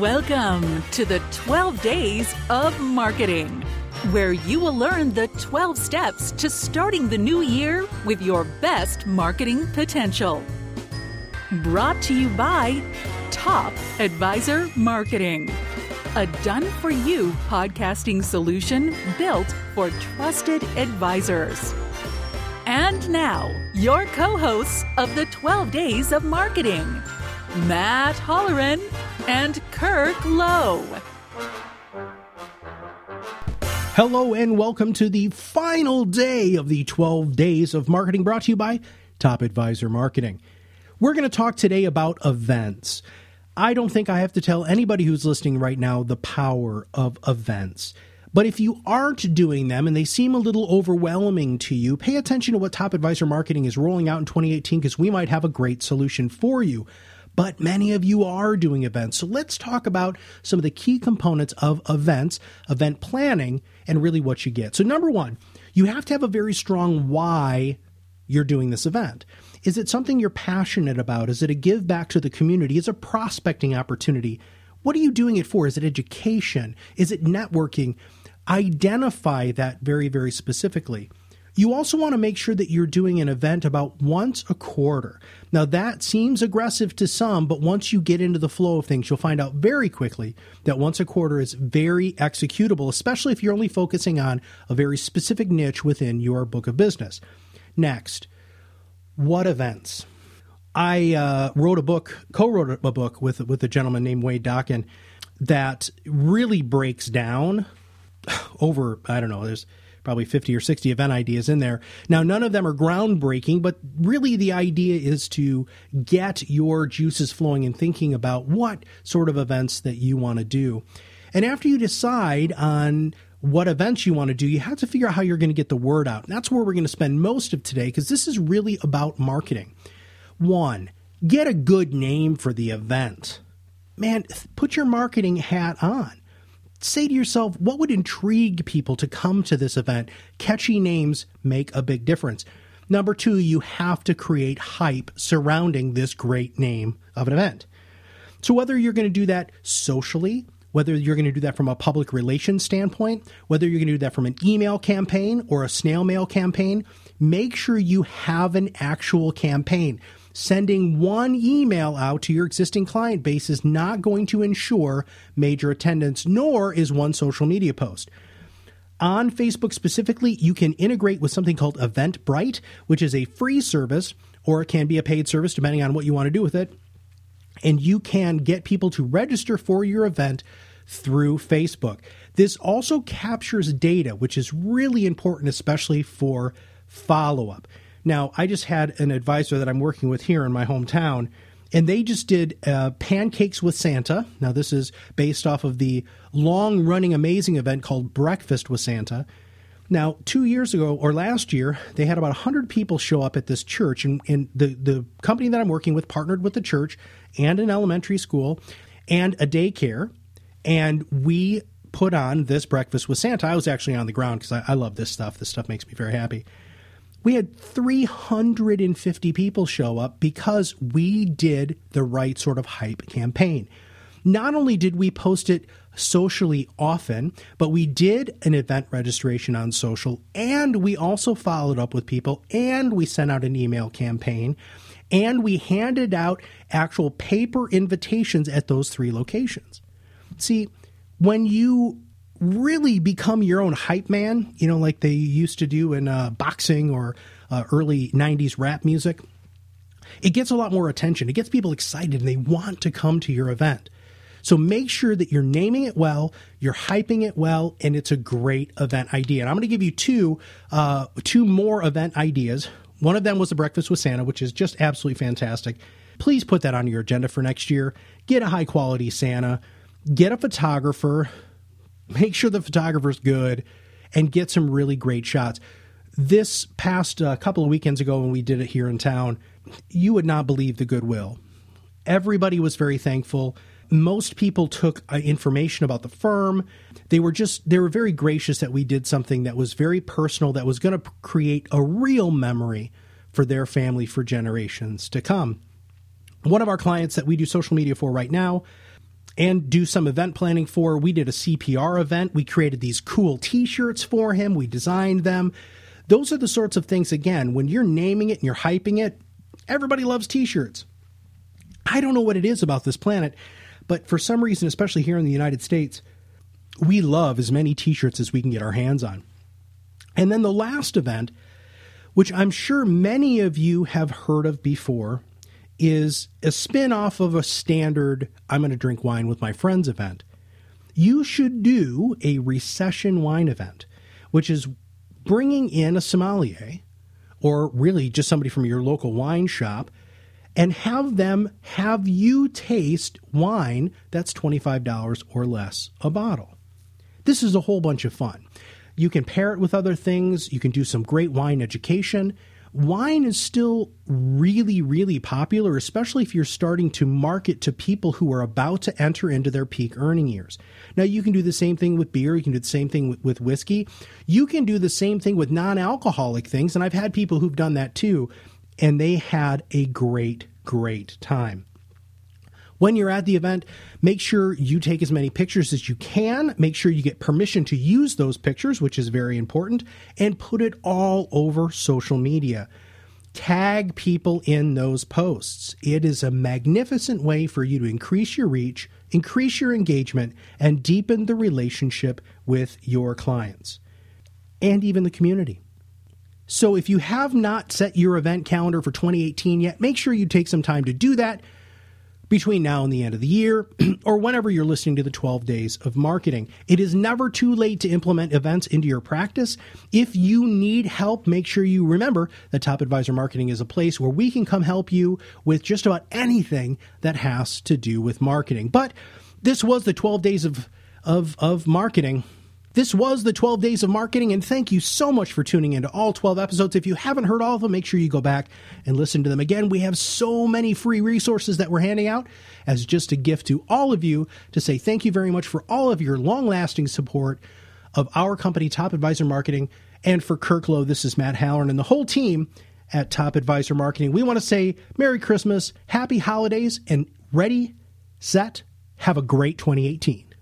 Welcome to the 12 Days of Marketing, where you will learn the 12 steps to starting the new year with your best marketing potential. Brought to you by Top Advisor Marketing, a done-for-you podcasting solution built for trusted advisors. And now, your co-hosts of the 12 Days of Marketing, Matt Holleran and Kirk Lowe. Hello and welcome to the final day of the 12 Days of Marketing, brought to you by Top Advisor Marketing. We're going to talk today about events. I don't think I have to tell anybody who's listening right now the power of events. But if you aren't doing them and they seem a little overwhelming to you, pay attention to what Top Advisor Marketing is rolling out in 2018 because we might have a great solution for you. But many of you are doing events. So let's talk about some of the key components of events, event planning, and really what you get. So number one, you have to have a very strong why you're doing this event. Is it something you're passionate about? Is it a give back to the community? Is it a prospecting opportunity? What are you doing it for? Is it education? Is it networking? Identify that very, very specifically. You also want to make sure that you're doing an event about once a quarter. Now, that seems aggressive to some, but once you get into the flow of things, you'll find out very quickly that once a quarter is very executable, especially if you're only focusing on a very specific niche within your book of business. Next, what events? I co-wrote a book with a gentleman named Wade Dockin that really breaks down over, there's probably 50 or 60 event ideas in there. Now, none of them are groundbreaking, but really the idea is to get your juices flowing and thinking about what sort of events that you want to do. And after you decide on what events you want to do, you have to figure out how you're going to get the word out. And that's where we're going to spend most of today, because this is really about marketing. One, get a good name for the event. Man, put your marketing hat on. Say to yourself, what would intrigue people to come to this event? Catchy names make a big difference. Number two, you have to create hype surrounding this great name of an event. So whether you're going to do that socially, whether you're going to do that from a public relations standpoint, whether you're going to do that from an email campaign or a snail mail campaign, make sure you have an actual campaign. Sending one email out to your existing client base is not going to ensure major attendance, nor is one social media post. On Facebook specifically, you can integrate with something called Eventbrite, which is a free service, or it can be a paid service depending on what you want to do with it. And you can get people to register for your event through Facebook. This also captures data, which is really important, especially for follow-up. Now, I just had an advisor that I'm working with here in my hometown, and they just did Pancakes with Santa. Now, this is based off of the long-running amazing event called Breakfast with Santa. Now, 2 years ago, or last year, they had about 100 people show up at this church, and the company that I'm working with partnered with the church and an elementary school and a daycare, and we put on this Breakfast with Santa. I was actually on the ground because I love this stuff. This stuff makes me very happy. We had 350 people show up because we did the right sort of hype campaign. Not only did we post it socially often, but we did an event registration on social, and we also followed up with people, and we sent out an email campaign, and we handed out actual paper invitations at those 3 locations. See, when you really become your own hype man, like they used to do in boxing or early 90s rap music, it gets a lot more attention. It gets people excited and they want to come to your event. So make sure that you're naming it well, you're hyping it well, and it's a great event idea. And I'm going to give you two more event ideas. One of them was the Breakfast with Santa, which is just absolutely fantastic. Please put that on your agenda for next year. Get a high quality Santa, get a photographer, make sure the photographer's good, and get some really great shots. This past couple of weekends ago when we did it here in town, you would not believe the goodwill. Everybody was very thankful. Most people took information about the firm. They were very gracious that we did something that was very personal, that was going to create a real memory for their family for generations to come. One of our clients that we do social media for right now, and do some event planning for. We did a CPR event. We created these cool t-shirts for him. We designed them. Those are the sorts of things, again, when you're naming it and you're hyping it, everybody loves t-shirts. I don't know what it is about this planet, but for some reason, especially here in the United States, we love as many t-shirts as we can get our hands on. And then the last event, which I'm sure many of you have heard of before, is a spin-off of a standard I'm going to drink wine with my friends event. You should do a recession wine event, which is bringing in a sommelier or really just somebody from your local wine shop and have them have you taste wine that's $25 or less a bottle. This is a whole bunch of fun. You can pair it with other things. You can do some great wine education. Wine is still really, really popular, especially if you're starting to market to people who are about to enter into their peak earning years. Now, you can do the same thing with beer. You can do the same thing with whiskey. You can do the same thing with non-alcoholic things, and I've had people who've done that too, and they had a great, great time. When you're at the event, make sure you take as many pictures as you can. Make sure you get permission to use those pictures, which is very important, and put it all over social media. Tag people in those posts. It is a magnificent way for you to increase your reach, increase your engagement, and deepen the relationship with your clients and even the community. So if you have not set your event calendar for 2018 yet, make sure you take some time to do that between now and the end of the year, or whenever you're listening to the 12 Days of Marketing. It is never too late to implement events into your practice. If you need help, make sure you remember that Top Advisor Marketing is a place where we can come help you with just about anything that has to do with marketing. But this was the 12 Days of Marketing. This was the 12 Days of Marketing, and thank you so much for tuning into all 12 episodes. If you haven't heard all of them, make sure you go back and listen to them again. We have so many free resources that we're handing out as just a gift to all of you to say thank you very much for all of your long-lasting support of our company, Top Advisor Marketing. And for Kirk Lowe, this is Matt Halloran and the whole team at Top Advisor Marketing. We want to say Merry Christmas, Happy Holidays, and ready, set, have a great 2018.